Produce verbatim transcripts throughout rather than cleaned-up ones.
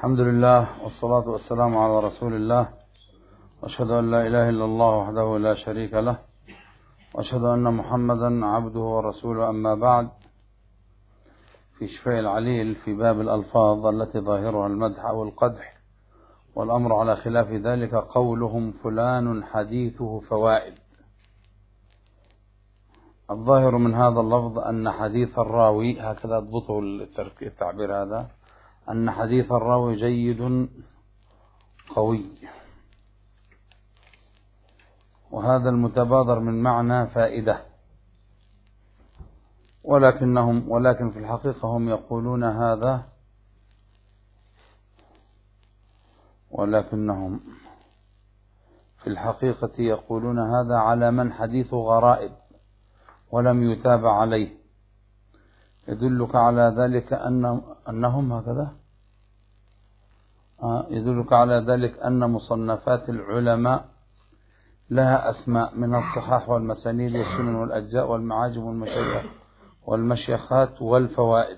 الحمد لله والصلاة والسلام على رسول الله، وأشهد أن لا إله إلا الله وحده لا شريك له، وأشهد أن محمدا عبده ورسوله. أما بعد، في شفاء العليل في باب الألفاظ التي ظاهرها المدح أو القدح والأمر على خلاف ذلك قولهم فلان حديثه فوائد. الظاهر من هذا اللفظ أن حديث الراوي، هكذا اضبطوا التعبير هذا، أن حديث الراوي جيد قوي، وهذا المتبادر من معنى فائدة، ولكنهم ولكن في الحقيقة هم يقولون هذا ولكنهم في الحقيقة يقولون هذا على من حديث غرائب ولم يتابع عليه، يدلك على ذلك أن أنهم هكذا آه يدلك على ذلك أن مصنفات العلماء لها أسماء من الصحاح والمسانيد والسنن والأجزاء والمعاجم والمشايخ والمشيخات والفوائد.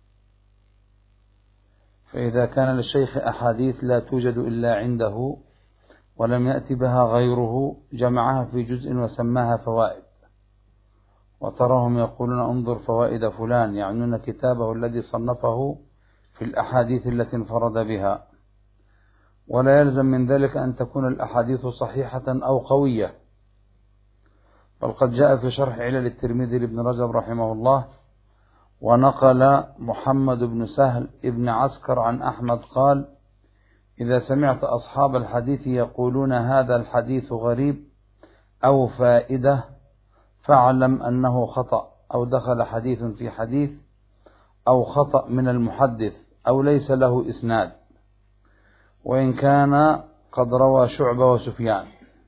فإذا كان للشيخ أحاديث لا توجد إلا عنده ولم يأتي بها غيره جمعها في جزء وسماها فوائد، وتراهم يقولون انظر فوائد فلان، يعنون كتابه الذي صنفه في الأحاديث التي انفرد بها، ولا يلزم من ذلك أن تكون الأحاديث صحيحة أو قوية. بل قد جاء في شرح علل الترمذي لابن رجب رحمه الله، ونقل محمد بن سهل ابن عسكر عن أحمد قال: إذا سمعت أصحاب الحديث يقولون هذا الحديث غريب أو فائدة فاعلم أنه خطأ، أو دخل حديث في حديث، أو خطأ من المحدث، أو ليس له إسناد، وإن كان قد روى شعبة وسفيان.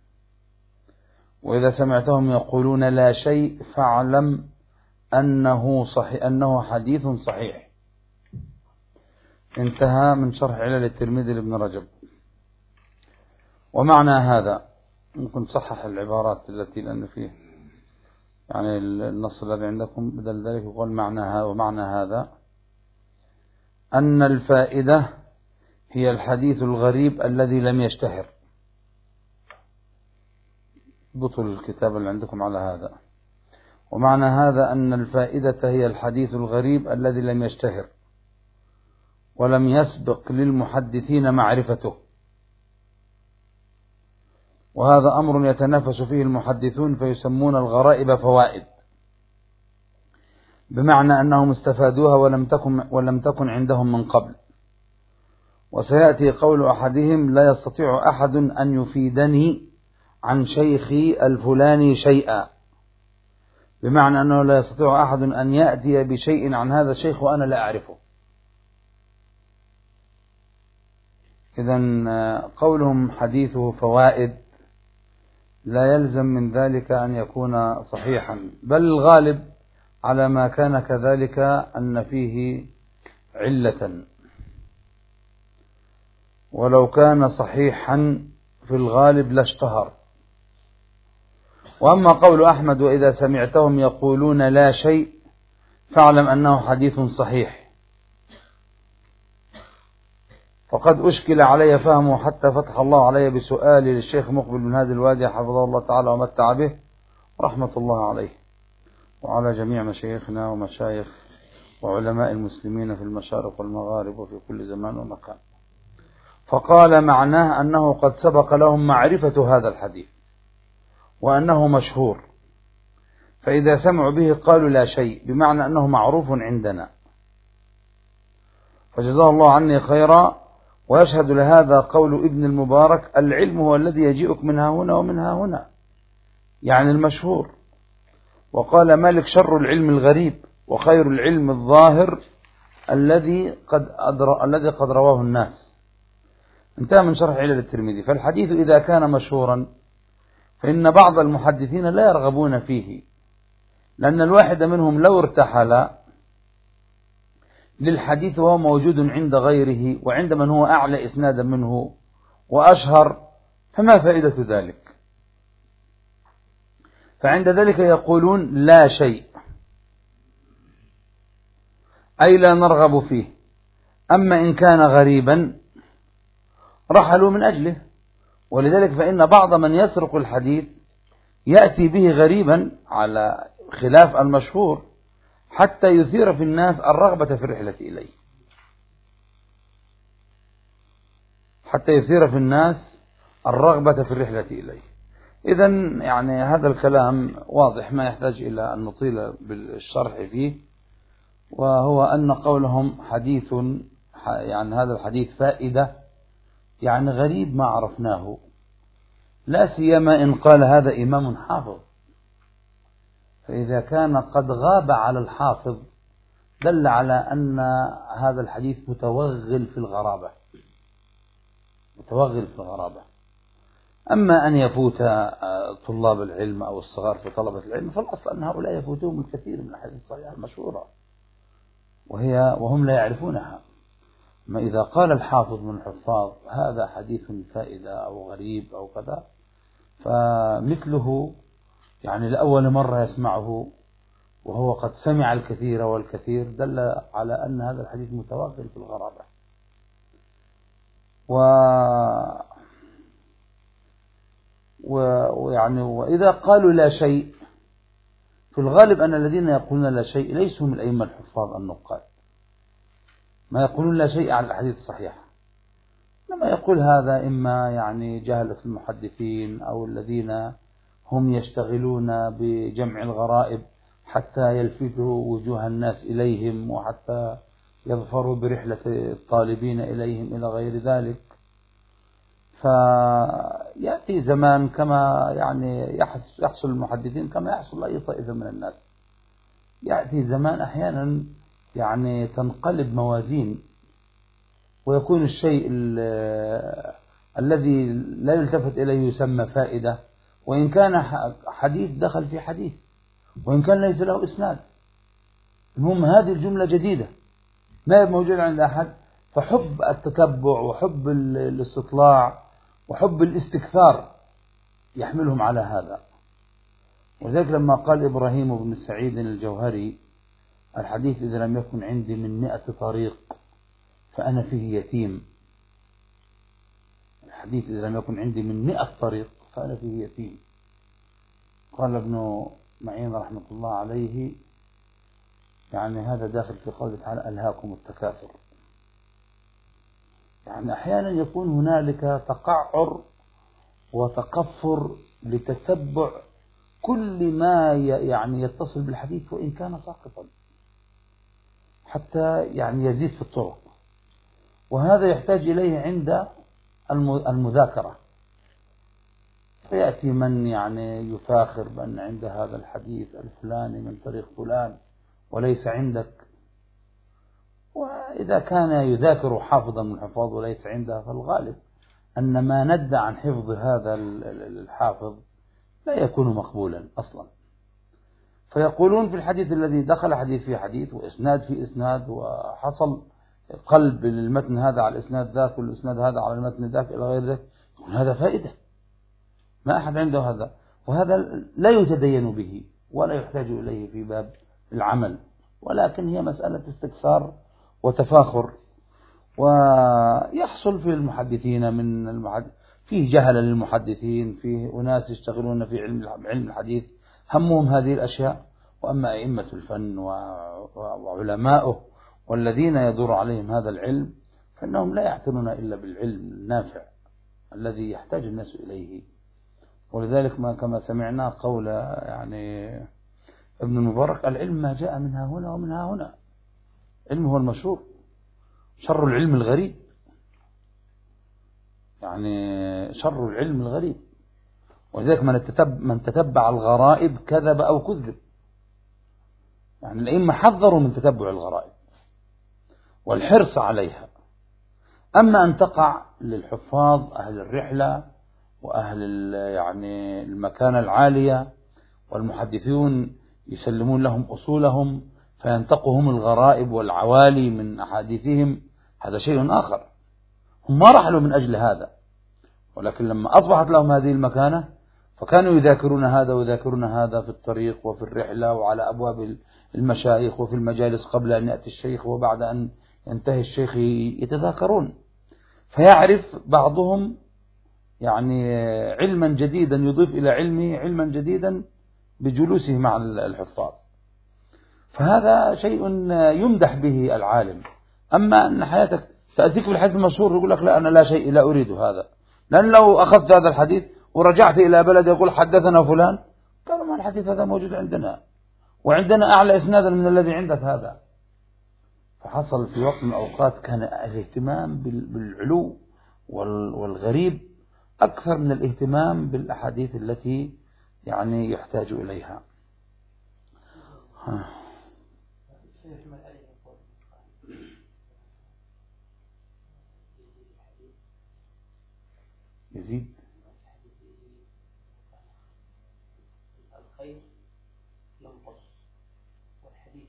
وإذا سمعتهم يقولون لا شيء فاعلم أنه صحيح أنه حديث صحيح. انتهى من شرح علل الترمذي لابن رجب. ومعنى هذا، ممكن تصحح العبارات التي لأن فيه يعني النص الذي عندكم بدل ذلك يقول معناها، ومعنى هذا أن الفائدة هي الحديث الغريب الذي لم يشتهر. بطل الكتاب اللي عندكم على هذا. ومعنى هذا أن الفائدة هي الحديث الغريب الذي لم يشتهر ولم يسبق للمحدثين معرفته، وهذا أمر يتنافس فيه المحدثون فيسمون الغرائب فوائد، بمعنى أنهم استفادوها ولم تكن ولم تكن عندهم من قبل. وسيأتي قول أحدهم: لا يستطيع أحد أن يفيدني عن شيخي الفلاني شيئا، بمعنى أنه لا يستطيع أحد أن يأتي بشيء عن هذا الشيخ وأنا لا أعرفه. إذن قولهم حديثه فوائد لا يلزم من ذلك أن يكون صحيحا، بل الغالب على ما كان كذلك أن فيه علة، ولو كان صحيحا في الغالب لاشتهر. وأما قول أحمد: وإذا سمعتهم يقولون لا شيء فاعلم أنه حديث صحيح، فقد أشكل علي فهمه حتى فتح الله علي بسؤالي للشيخ مقبل بن هادي الوادي حفظه الله تعالى ومتع به رحمة الله عليه، وعلى جميع مشايخنا ومشايخ وعلماء المسلمين في المشارق والمغارب وفي كل زمان ومكان. فقال معناه أنه قد سبق لهم معرفة هذا الحديث وأنه مشهور، فإذا سمعوا به قالوا لا شيء، بمعنى أنه معروف عندنا. فجزاه الله عني خيرا. ويشهد لهذا قول ابن المبارك: العلم هو الذي يجيئك منها هنا ومنها هنا، يعني المشهور. وقال مالك: شر العلم الغريب، وخير العلم الظاهر الذي قد أدر... الذي قد رواه الناس. انتهى من شرح علل الترمذي. فالحديث إذا كان مشهورا فإن بعض المحدثين لا يرغبون فيه، لأن الواحد منهم لو ارتحل للحديث وهو موجود عند غيره وعند من هو أعلى إسنادا منه وأشهر، فما فائدة ذلك؟ فعند ذلك يقولون لا شيء، أي لا نرغب فيه. أما إن كان غريبا رحلوا من أجله. ولذلك فإن بعض من يسرق الحديث يأتي به غريبا على خلاف المشهور حتى يثير في الناس الرغبة في الرحلة إليه، حتى يثير في الناس الرغبة في الرحلة إليه. إذن يعني هذا الكلام واضح ما يحتاج إلى أن نطيل بالشرح فيه، وهو أن قولهم حديث، يعني هذا الحديث فائدة، يعني غريب ما عرفناه، لا سيما إن قال هذا إمام حافظ، فإذا كان قد غاب على الحافظ دل على أن هذا الحديث متوغل في الغرابة، متوغل في الغرابة. أما أن يفوت طلاب العلم أو الصغار في طلبة العلم فالأصل أن هؤلاء يفوتهم الكثير من الحديث الصحيحة المشهورة وهي وهم لا يعرفونها. ما إذا قال الحافظ من الحفاظ هذا حديث فائدة أو غريب أو كذا، فمثله يعني لأول مرة يسمعه وهو قد سمع الكثير والكثير دل على أن هذا الحديث متوغل في الغرابة. و ويعني وإذا قالوا لا شيء، في الغالب أن الذين يقولون لا شيء ليسوا من الأئمة الحفاظ النقاد، ما يقولون لا شيء على الأحاديث الصحيحة، لما يقول هذا إما يعني جهلة المحدثين أو الذين هم يشتغلون بجمع الغرائب حتى يلفتوا وجوه الناس إليهم وحتى يظفروا برحلة الطالبين إليهم إلى غير ذلك. فيأتي زمان كما يعني يحصل المحدثين كما يحصل أي طائفة من الناس، يأتي زمان أحيانا يعني تنقلب موازين ويكون الشيء الذي لا يلتفت إليه يسمى فائدة، وإن كان حديث دخل في حديث وإن كان ليس له إسناد. المهم هذه الجملة جديدة ما هي موجودة عند أحد، فحب التتبع وحب الاستطلاع وحب الاستكثار يحملهم على هذا. وذلك لما قال إبراهيم بن سعيد الجوهري الحديث إذا لم يكن عندي من مئة طريق فأنا فيه يتيم، الحديث إذا لم يكن عندي من مئة طريق فأنا فيه يتيم. قال ابن معين رحمة الله عليه يعني هذا داخل في قوله تعالى ألهاكم التكاثر، يعني أحيانا يكون هنالك تقعر وتقفر لتتبع كل ما يعني يتصل بالحديث وإن كان ساقطا حتى يعني يزيد في الطرق، وهذا يحتاج إليه عند المذاكرة. فيأتي من يعني يفاخر بأن عند هذا الحديث الفلاني من طريق فلان وليس عندك، وإذا كان يذاكر حافظا من الحفاظ وليس عنده فالغالب أن ما ندى عن حفظ هذا الحافظ لا يكون مقبولا أصلا. فيقولون في الحديث الذي دخل حديث في حديث وإسناد في إسناد وحصل قلب للمتن هذا على الإسناد ذاك والإسناد هذا على المتن ذاك إلى غير ذلك، هذا فائدة ما أحد عنده هذا، وهذا لا يتدين به ولا يحتاج إليه في باب العمل، ولكن هي مسألة استكثار وتفاخر. ويحصل في المحدثين من المحدث فيه جهل للمحدثين، فيه أناس يشتغلون في علم علم الحديث همهم هذه الأشياء، وأما أئمة الفن وعلماؤه والذين يدور عليهم هذا العلم فإنهم لا يعتنون إلا بالعلم النافع الذي يحتاج الناس إليه. ولذلك ما كما سمعنا قول يعني ابن المبارك العلم ما جاء منها هنا ومنها هنا، علم هو المشهور، شر العلم الغريب، يعني شر العلم الغريب. ولذلك من تتبع, من تتبع الغرائب كذب أو كذب، يعني الأئمة حذروا من تتبع الغرائب والحرص عليها. أما أن تقع للحفاظ أهل الرحلة وأهل يعني المكانة العالية والمحدثون يسلمون لهم أصولهم فينتقهم الغرائب والعوالي من أحاديثهم، هذا شيء آخر، هم ما رحلوا من أجل هذا، ولكن لما أصبحت لهم هذه المكانة فكانوا يذاكرون هذا ويذاكرون هذا في الطريق وفي الرحلة وعلى أبواب المشايخ وفي المجالس قبل أن يأتي الشيخ وبعد أن ينتهي الشيخ يتذاكرون. فيعرف بعضهم يعني علما جديدا يضيف إلى علمه علما جديدا بجلوسه مع الحفاظ، فهذا شيء يمدح به العالم. أما أن حياتك تأتيك بالحديث المشهور يقول لك لا أنا لا شيء لا أريد هذا، لأن لو أخذت هذا الحديث ورجعت إلى بلد يقول حدثنا فلان، قالوا ما الحديث هذا موجود عندنا وعندنا أعلى إسنادا من الذي عندك هذا. فحصل في وقت من الأوقات كان الاهتمام بالعلو والغريب أكثر من الاهتمام بالأحاديث التي يعني يحتاج إليها. يزيد الخير ينقص والحديث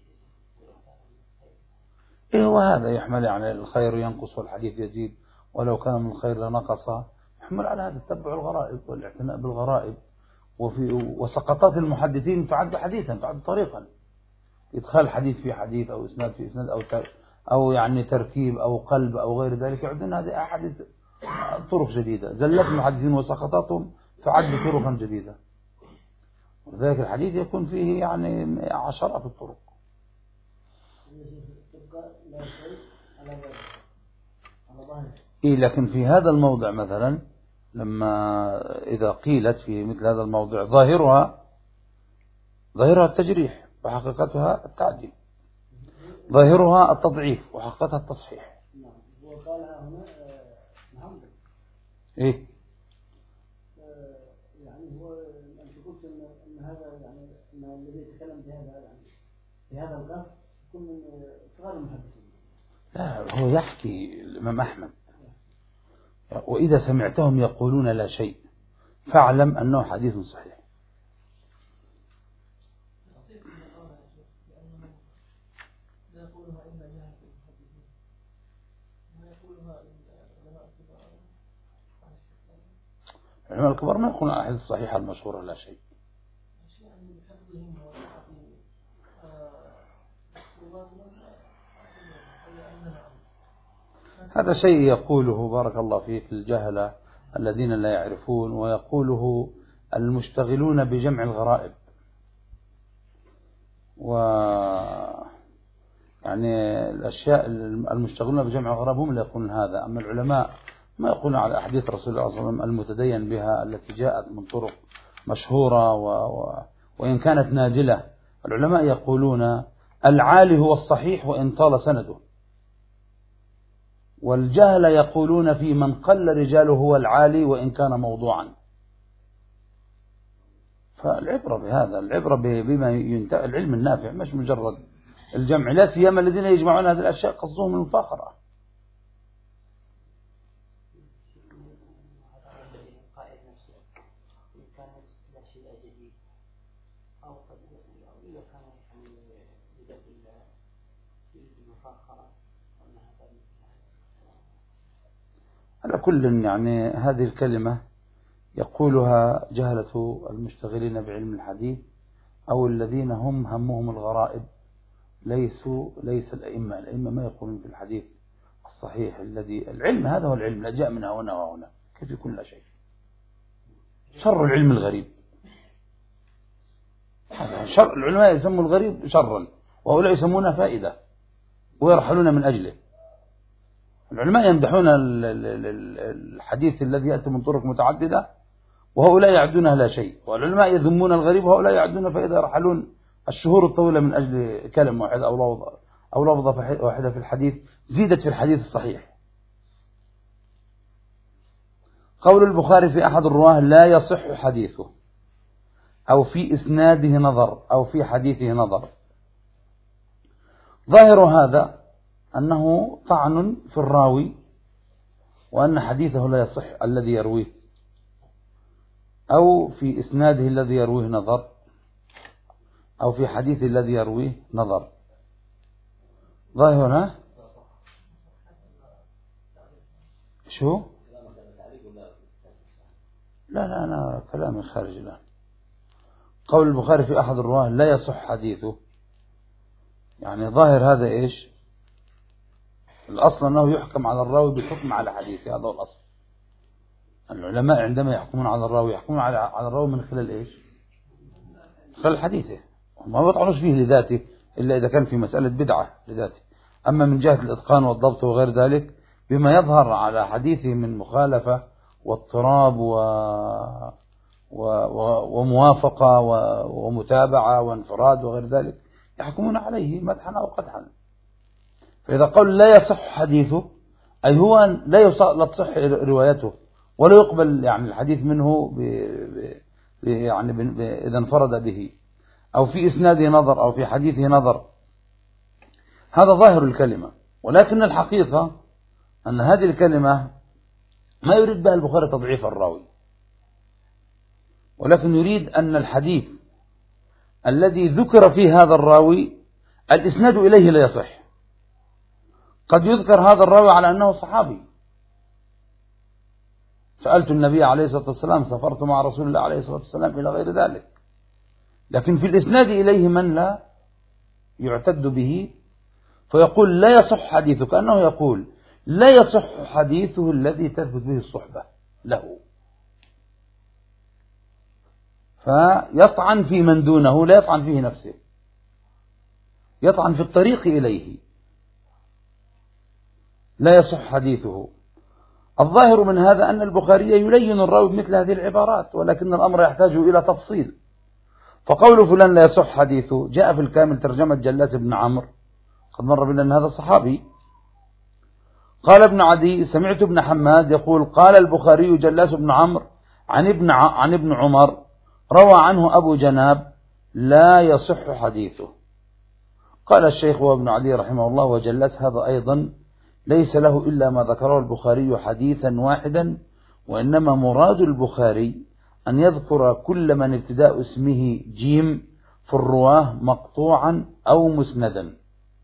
إيه، وهذا يحمل على الخير ينقص والحديث يزيد، ولو كان من الخير لنقص، يحمل على هذا تتبع الغرائب والاعتناء بالغرائب. وفي وسقطات المحدثين تعد حديثا، تعد طريقا، إدخال حديث في حديث أو إسناد في إسناد أو أو يعني تركيب أو قلب أو غير ذلك، يعدون هذه أحاديث طرق جديدة. زلات المحدثين وسقطاتهم تعد طرقا جديدة، ولذلك الحديث يكون فيه يعني عشرات الطرق. إيه، لكن في هذا الموضع مثلا لما إذا قيلت في مثل هذا الموضع ظاهرها ظاهرها التجريح وحقيقتها التعديل، ظاهرها التضعيف وحقيقتها التصحيح. هو قالها هنا محمد إيه يعني هو أنت قلت إن إن هذا يعني إن الذي يتكلم بهذا يعني بهذا القصد يكون من صغار المحدثين. لا، هو يحكي الإمام أحمد وإذا سمعتهم يقولون لا شيء فاعلم أنه حديث صحيح. العلماء الكبار ما يقولون الأحاديث الصحيحة المشهورة لا شيء. هذا شيء يقوله بارك الله فيك الجهلة الذين لا يعرفون، ويقوله المشتغلون بجمع الغرائب، و يعني الأشياء المشتغلون بجمع الغرائب هم اللي يقولون هذا. أما العلماء ما يقولون على أحاديث رسول الله صلى الله عليه وسلم المتدين بها التي جاءت من طرق مشهورة و... و... وإن كانت نازلة. العلماء يقولون العالي هو الصحيح وإن طال سنده، والجهل يقولون في من قل رجاله هو العالي وإن كان موضوعا. فالعبرة بهذا، العبرة بما ينتهي العلم النافع، مش مجرد الجمع، لا سيما الذين يجمعون هذه الأشياء قصدهم المفاخرة. على كل يعني هذه الكلمة يقولها جهلة المشتغلين بعلم الحديث أو الذين هم همهم الغرائب، ليسوا ليس الأئمة. الأئمة ما يقولون في الحديث الصحيح الذي العلم هذا هو العلم، لا جاء من هنا وهنا، كيف يكون لا شيء؟ شر العلم الغريب، شر العلماء يسموا الغريب شرا وهؤلاء يسمونه فائدة ويرحلون من أجله. العلماء يمدحون الحديث الذي يأتي من طرق متعددة وهؤلاء يعدونه لا شيء، والعلماء يذمون الغريب وهؤلاء يعدون فائدة، يرحلون الشهور الطويلة من أجل كلمة واحدة أو لفظة أو لفظة واحدة في الحديث زيدت في الحديث الصحيح. قول البخاري في أحد الرواه لا يصح حديثه، أو في إسناده نظر، أو في حديثه نظر. ظاهر هذا أنه طعن في الراوي، وأن حديثه لا يصح الذي يرويه، أو في إسناده الذي يرويه نظر، أو في حديثه الذي يرويه نظر. ظاهر ها؟ شو؟ لا لا أنا كلامي خارج الآن. قول البخاري في أحد الرواه لا يصح حديثه، يعني ظاهر هذا إيش؟ الأصل أنه يحكم على الراوي بالحكم على حديثه، هذا هو الأصل. العلماء عندما يحكمون على الراوي يحكمون على على الراوي من خلال إيش؟ خلال حديثه، ما يطعنوش فيه لذاته إلا إذا كان في مسألة بدعة لذاته. أما من جهة الإتقان والضبط وغير ذلك بما يظهر على حديثه من مخالفة واضطراب و... و... و... وموافقة و... ومتابعة وانفراد وغير ذلك يحكمون عليه مدحا أو قدحا. فإذا قال لا يصح حديثه أي هو لا يصح لا تصح روايته ولا يقبل يعني الحديث منه ب... ب... يعني ب... إذا انفرد به أو في إسناده نظر أو في حديثه نظر، هذا ظاهر الكلمة. ولكن الحقيقة أن هذه الكلمة ما يريد بها البخاري تضعيف الراوي، ولكن يريد أن الحديث الذي ذكر فيه هذا الراوي الإسناد إليه لا يصح. قد يذكر هذا الراوي على أنه صحابي، سألت النبي عليه الصلاة والسلام، سافرت مع رسول الله عليه الصلاة والسلام إلى غير ذلك، لكن في الإسناد إليه من لا يعتد به، فيقول لا يصح حديثه، كأنه يقول لا يصح حديثه الذي تثبت به الصحبة له، فيطعن في من دونه لا يطعن فيه نفسه، يطعن في الطريق إليه، لا يصح حديثه. الظاهر من هذا أن البخاري يلين الراوي بمثل هذه العبارات، ولكن الأمر يحتاج إلى تفصيل. فقول فلان لا يصح حديثه جاء في الكامل ترجمة جلاس بن عمرو، قد مر بنا أن هذا صحابي. قال ابن عدي سمعت ابن حماد يقول قال البخاري جلاس بن عمرو عن ابن عن ابن عمر روى عنه أبو جناب لا يصح حديثه. قال الشيخ وابن عدي رحمه الله وجلاس هذا أيضا ليس له إلا ما ذكره البخاري حديثا واحدا، وإنما مراد البخاري أن يذكر كل من ابتداء اسمه جيم في الرواه مقطوعا أو مسندا.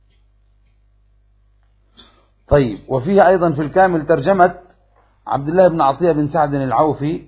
طيب، وفيه أيضا في الكامل ترجمة عبد الله بن عطية بن سعد العوفي.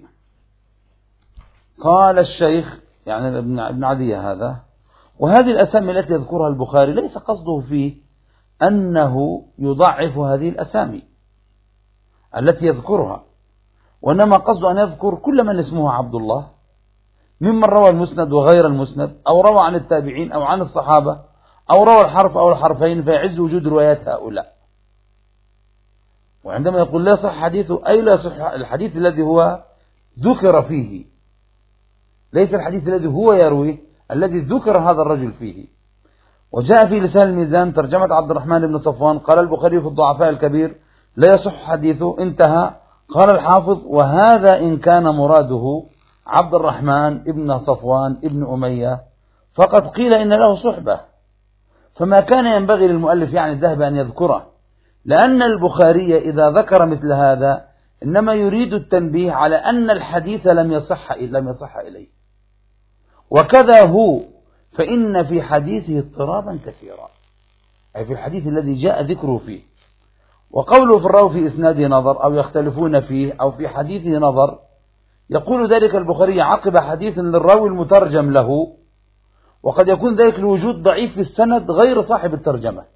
قال الشيخ يعني ابن عدية هذا، وهذه الأسامي التي يذكرها البخاري ليس قصده فيه أنه يضعف هذه الأسامي التي يذكرها، وإنما قصده أن يذكر كل من اسمه عبد الله ممن روى المسند وغير المسند، أو روى عن التابعين أو عن الصحابة، أو روى الحرف أو الحرفين، فيعز وجود روايات هؤلاء. وعندما يقول لا يصح حديثه أي لا يصح الحديث الذي هو ذكر فيه، ليس الحديث الذي هو يرويه الذي ذكر هذا الرجل فيه. وجاء في لسان الميزان ترجمة عبد الرحمن بن صفوان قال البخاري في الضعفاء الكبير لا يصح حديثه، انتهى. قال الحافظ وهذا إن كان مراده عبد الرحمن ابن صفوان ابن أمية فقد قيل إن له صحبة، فما كان ينبغي للمؤلف يعني الذهب أن يذكره، لأن البخاري إذا ذكر مثل هذا إنما يريد التنبيه على أن الحديث لم يصح لم يصح إليه. وكذا هو فإن في حديثه اضطرابا كثيرا، أي في الحديث الذي جاء ذكره فيه. وقوله في الراوي في إسناده نظر أو يختلفون فيه أو في حديثه نظر، يقول ذلك البخاري عقب حديث للراوي المترجم له، وقد يكون ذلك الوجود ضعيف في السند غير صاحب الترجمة،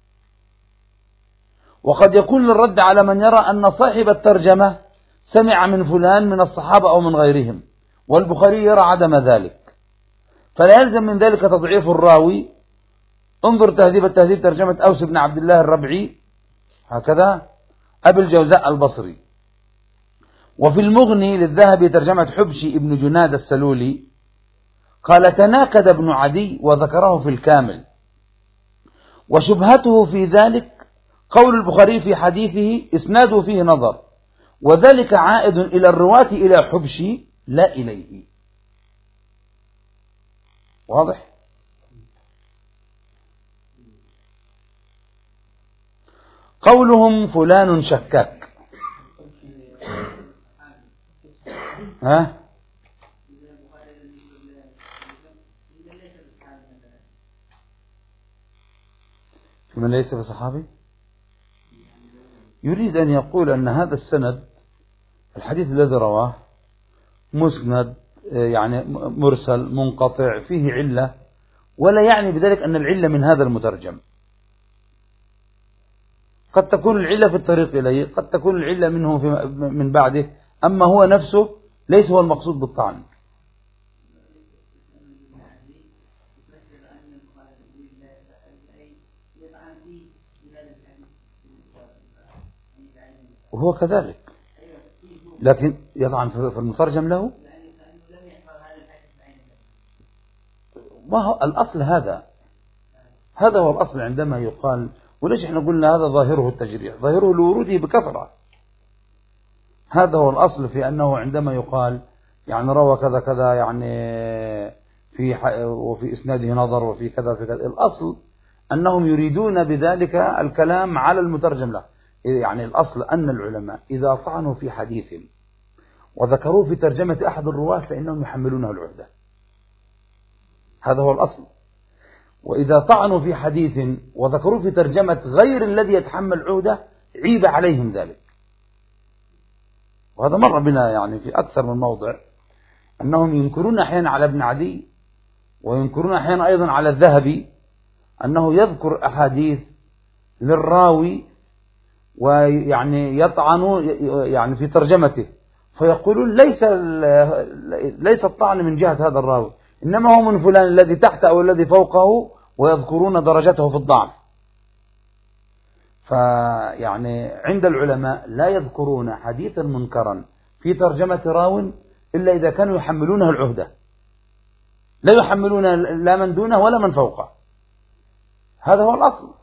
وقد يكون للرد على من يرى أن صاحب الترجمة سمع من فلان من الصحابة أو من غيرهم، والبخاري يرى عدم ذلك، فلا يلزم من ذلك تضعيف الراوي. انظر تهذيب التهذيب ترجمة أوس بن عبد الله الربعي هكذا أبي الجوزاء البصري. وفي المغني للذهبي ترجمة حبشي ابن جناد السلولي قال تناكد ابن عدي وذكره في الكامل، وشبهته في ذلك قول البخاري في حديثه إسناده فيه نظر، وذلك عائد إلى الرواة إلى حبشي لا إليه. واضح؟ قولهم فلان شكاك، ها؟ من ليس بصحابي؟ يريد أن يقول أن هذا السند الحديث الذي رواه مسند يعني مرسل منقطع فيه علة، ولا يعني بذلك أن العلة من هذا المترجم، قد تكون العلة في الطريق إليه، قد تكون العلة منه في من بعده، أما هو نفسه ليس هو المقصود بالطعن. وهو كذلك، لكن يطعن في المترجم له، ما هو الأصل هذا، هذا هو الأصل عندما يقال. وليش احنا قلنا هذا ظاهره التجريح؟ ظاهره لوروده بكثرة. هذا هو الأصل في أنه عندما يقال يعني روى كذا كذا يعني في وفي إسناده نظر وفي كذا في كذا، الأصل أنهم يريدون بذلك الكلام على المترجم له. يعني الأصل أن العلماء إذا طعنوا في حديث وذكروه في ترجمة أحد الرواة فإنهم يحملونه العهدة، هذا هو الأصل. وإذا طعنوا في حديث وذكروه في ترجمة غير الذي يتحمل عهدة عيب عليهم ذلك. وهذا مر بنا يعني في أكثر من موضع، أنهم ينكرون أحيانا على ابن عدي وينكرون أحيانا أيضا على الذهبي أنه يذكر أحاديث للراوي ويعني يطعن يعني في ترجمته، فيقولون ليس ليس الطعن من جهة هذا الراوي، إنما هو من فلان الذي تحته أو الذي فوقه، ويذكرون درجته في الضعف. فيعني عند العلماء لا يذكرون حديثا منكرا في ترجمة راو إلا إذا كانوا يحملونه العهدة، لا يحملون لا من دونه ولا من فوقه. هذا هو الأصل.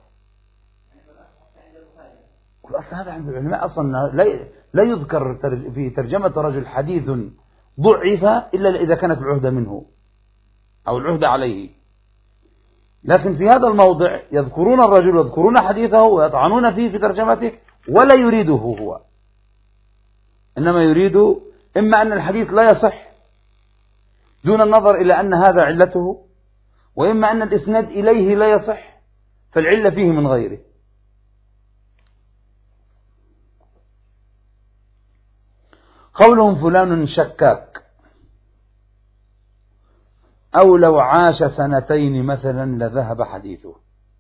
الأصل هذا عند العلماء أصلا لا لا يذكر في ترجمة رجل حديث ضعف إلا إذا كانت العهدة منه أو العهدة عليه. لكن في هذا الموضع يذكرون الرجل ويذكرون حديثه ويطعنون فيه في ترجمته ولا يريده هو، إنما يريد إما أن الحديث لا يصح دون النظر إلى أن هذا علته، وإما أن الإسناد إليه لا يصح فالعلة فيه من غيره. قولهم فلان شكاك أو لو عاش سنتين مثلا لذهب حديثه،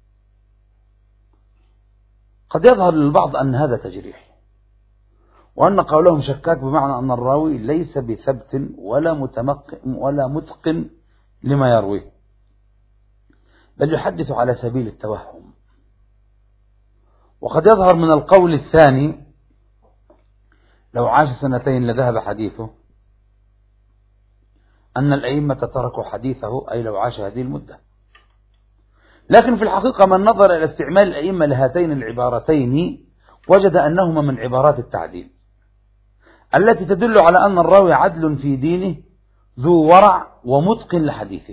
قد يظهر للبعض أن هذا تجريح، وأن قولهم شكاك بمعنى أن الراوي ليس بثبت ولا متمكن ولا متقن لما يرويه، بل يحدث على سبيل التوهم. وقد يظهر من القول الثاني لو عاش سنتين لذهب حديثه أن الأئمة تركوا حديثه، أي لو عاش هذه المدة. لكن في الحقيقة من نظر إلى استعمال الأئمة لهاتين العبارتين وجد أنهما من عبارات التعديل التي تدل على أن الراوي عدل في دينه ذو ورع ومتقن لحديثه.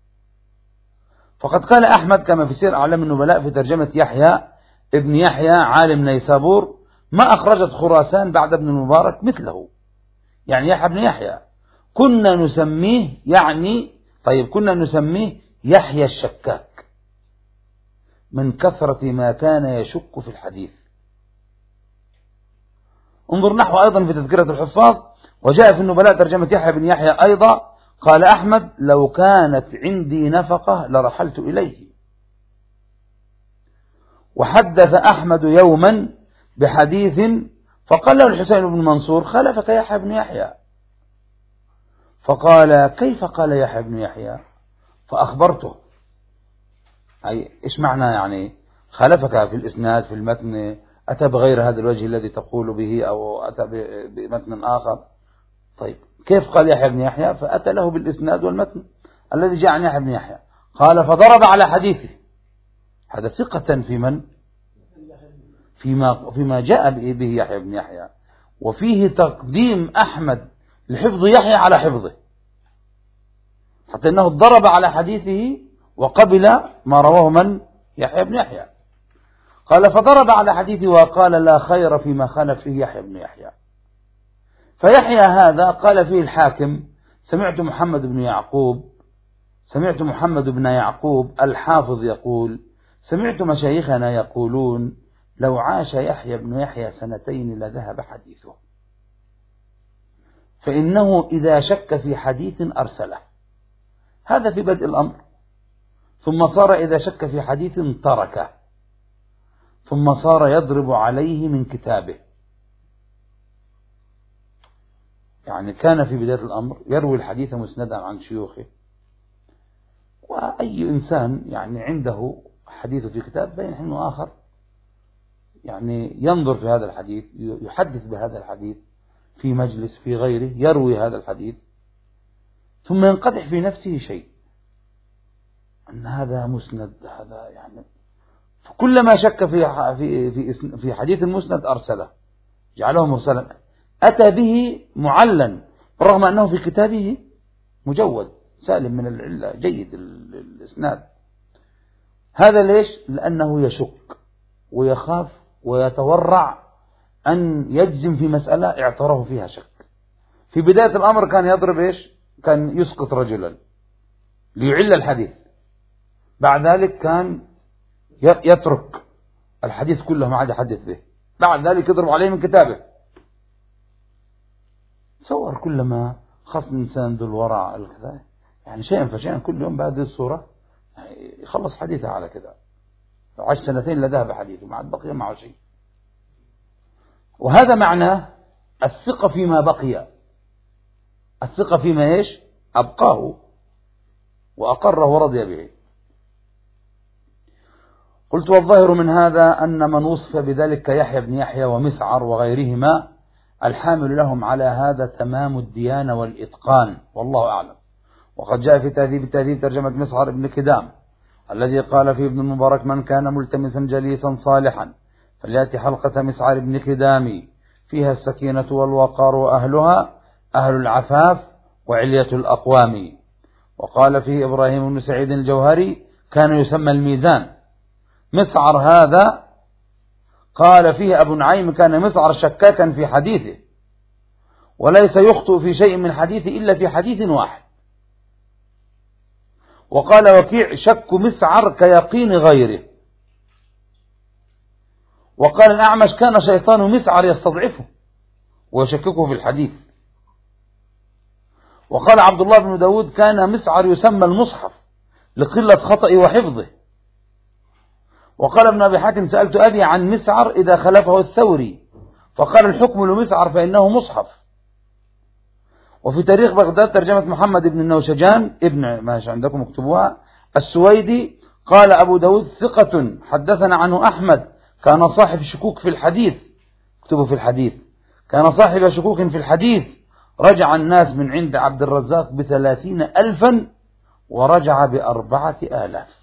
فقد قال أحمد كما في سير أعلام النبلاء في ترجمة يحيى ابن يحيى عالم نيسابور: ما أخرجت خراسان بعد ابن المبارك مثله، يعني يحيى ابن يحيى كنا نسميه يعني طيب كنا نسميه يحيى الشكاك من كثرة ما كان يشك في الحديث. انظر نحو أيضا في تذكرة الحفاظ: وجاء في النبلاء ترجمة يحيى بن يحيى أيضا قال أحمد: لو كانت عندي نفقة لرحلت إليه. وحدث أحمد يوما بحديث فقال له الحسين بن منصور: خلفك يحيى بن يحيى. فقال: كيف قال يحيى بن يحيى؟ فأخبرته. أي إيش معنى يعني خلفك في الإسناد في المتن؟ أتى بغير هذا الوجه الذي تقول به أو أتى بمتن آخر؟ طيب كيف قال يحيى بن يحيى؟ فأتى له بالإسناد والمتن الذي جاء عن يحيى بن يحيى. قال: فضرب على حديثه. هذا ثقة في من؟ فيما, فيما جاء به يحيى بن يحيى، وفيه تقديم أحمد لحفظ يحيى على حفظه، حتى أنه ضرب على حديثه وقبل ما رواه من؟ يحيى بن يحيى. قال: فضرب على حديثه وقال: لا خير فيما خالف فيه يحيى بن يحيى. فيحيى هذا قال فيه الحاكم: سمعت محمد بن يعقوب سمعت محمد بن يعقوب الحافظ يقول: سمعت مشايخنا يقولون لو عاش يحيى بن يحيى سنتين لذهب حديثه، فإنه إذا شك في حديث أرسله. هذا في بدء الأمر. ثم صار إذا شك في حديث تركه، ثم صار يضرب عليه من كتابه. يعني كان في بداية الأمر يروي الحديث مسندا عن شيوخه، وأي إنسان يعني عنده حديث في كتاب بين حين وآخر يعني ينظر في هذا الحديث، يحدث بهذا الحديث في مجلس في غيره، يروي هذا الحديث ثم ينقدح في نفسه شيء أن هذا مسند، هذا يعني كلما شك في في في في حديث المسند أرسله، جعله مرسلا، أتى به معلا رغم أنه في كتابه مجود سالم من العلة جيد الإسناد. هذا ليش؟ لأنه يشك ويخاف ويتورع أن يجزم في مسألة اعترف فيها شك. في بداية الأمر كان يضرب إيش؟ كان يسقط رجلا ليعل الحديث، بعد ذلك كان يترك الحديث كله ما عاد يحدث به، بعد ذلك يضرب عليه من كتابه. تصور كلما خص الإنسان ذو الورع الكذا يعني شيئا فشيئا كل يوم بهذه الصورة يخلص حديثه على كذا، لو عاش سنتين لذهب حديثه ما عاد بقي معه شيء. وهذا معناه الثقة فيما بقي، الثقة فيما إيش؟ أبقاه وأقره ورضي به. قلت والظاهر من هذا أن من وصف بذلك كيحيى بن يحيى ومسعر وغيرهما الحامل لهم على هذا تمام الديانة والإتقان، والله أعلم. وقد جاء في تهذيب التهذيب ترجمة مسعر بن كدام الذي قال فيه ابن المبارك: من كان ملتمسا جليسا صالحا فليأتي حلقة مسعر بن كدام فيها السكينة والوقار وأهلها أهل العفاف وعلية الأقوام. وقال فيه إبراهيم بن سعيد الجوهري كان يسمى الميزان. مسعر هذا قال فيه أبو نعيم كان مسعر شكاكا في حديثه وليس يخطئ في شيء من حديثه إلا في حديث واحد. وقال وكيع شك مسعر كيقين غيره. وقال الأعمش كان شيطان مسعر يستضعفه ويشككه في الحديث. وقال عبد الله بن داود كان مسعر يسمى المصحف لقلة خطأ وحفظه. وقال ابن أبي حاتم سألت أبي عن مسعر إذا خلفه الثوري فقال الحكم لمسعر فإنه مصحف. وفي تاريخ بغداد ترجمة محمد بن النوشجان ابن ماشي عندكم اكتبوها السويدي قال أبو داود ثقة حدثنا عنه أحمد كان صاحب شكوك في الحديث، اكتبوا في الحديث، كان صاحب شكوك في الحديث رجع الناس من عند عبد الرزاق بثلاثين ألفا ورجع بأربعة آلاف.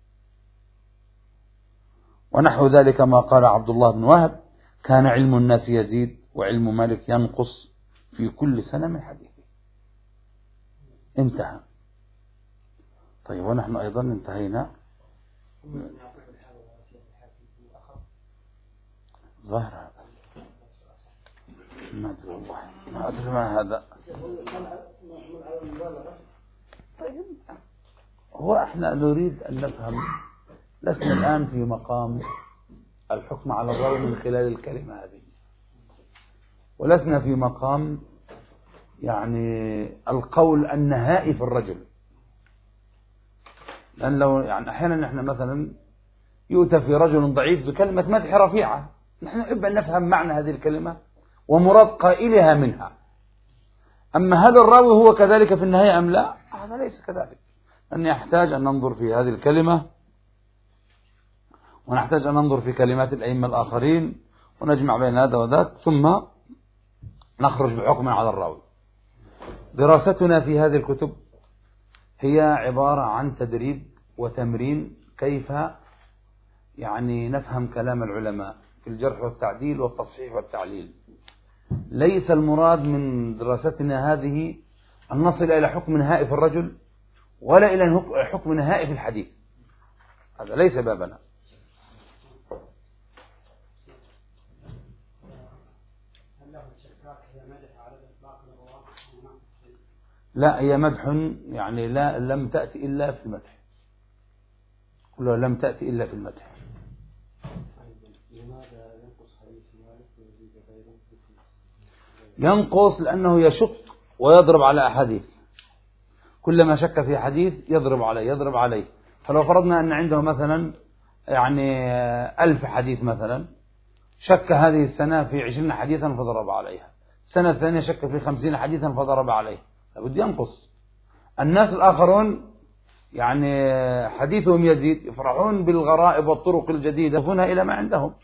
ونحو ذلك ما قال عبد الله بن وهب كان علم الناس يزيد وعلم مالك ينقص في كل سنة من حديثه. انتهى. طيب ونحن أيضا انتهينا. ظاهر هذا ما أدري والله ما أدري ما هذا. طيب هو احنا نريد أن نفهم، لسنا الآن في مقام الحكم على الراوي من خلال الكلمة هذه، ولسنا في مقام يعني القول النهائي في الرجل. لأن لو يعني أحيانا نحن مثلا يؤتى في رجل ضعيف بكلمة مدح رفيعة، نحن نحب أن نفهم معنى هذه الكلمة ومراد قائلها منها. أما هل الراوي هو كذلك في النهاية أم لا؟ هذا ليس كذلك. أن يحتاج أن ننظر في هذه الكلمة ونحتاج أن ننظر في كلمات الأئمة الآخرين ونجمع بين هذا وذاك ثم نخرج بحكم على الراوي. دراستنا في هذه الكتب هي عبارة عن تدريب وتمرين كيف يعني نفهم كلام العلماء في الجرح والتعديل والتصحيح والتعليل. ليس المراد من دراستنا هذه أن نصل إلى حكم نهائي في الرجل ولا إلى حكم نهائي في الحديث، هذا ليس بابنا. لا هي مدح يعني لا لم تأتي إلا في المدح، كلها لم تأتي إلا في المدح. ينقص لأنه يشق ويضرب على أحاديث، كلما شك في حديث يضرب عليه يضرب عليه. فلو فرضنا أن عنده مثلا يعني ألف حديث مثلا، شك هذه السنة في عشرين حديثا فضرب عليها، السنة الثانية شك في خمسين حديثا فضرب عليه، لابد ينقص. الناس الآخرون يعني حديثهم يزيد، يفرحون بالغرائب والطرق الجديدة يضيفونها إلى ما عندهم.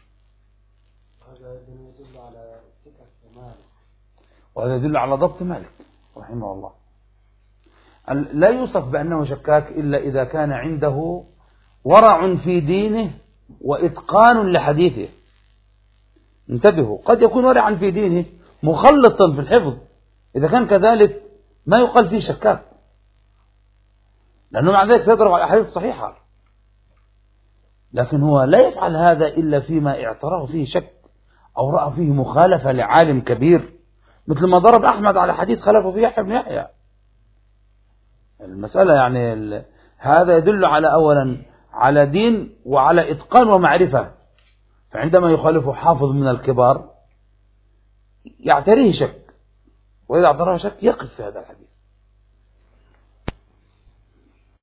وهذا يدل على ضبط مالك رحمه الله. لا يوصف بأنه شكاك إلا إذا كان عنده ورع في دينه وإتقان لحديثه. انتبهوا، قد يكون ورعا في دينه مخلطا في الحفظ، إذا كان كذلك ما يقال فيه شكاك، لأنه مع ذلك سيضرب على الأحاديث الصحيحة، لكن هو لا يفعل هذا إلا فيما اعتراه فيه شك أو رأى فيه مخالفة لعالم كبير، مثل ما ضرب أحمد على حديث خلفه فيه يحيى بن يحيى. المسألة يعني ال... هذا يدل على أولا على دين وعلى إتقان ومعرفة، فعندما يخالفه حافظ من الكبار يعتريه شك، وإذا اعتراه شك يقف في هذا الحديث.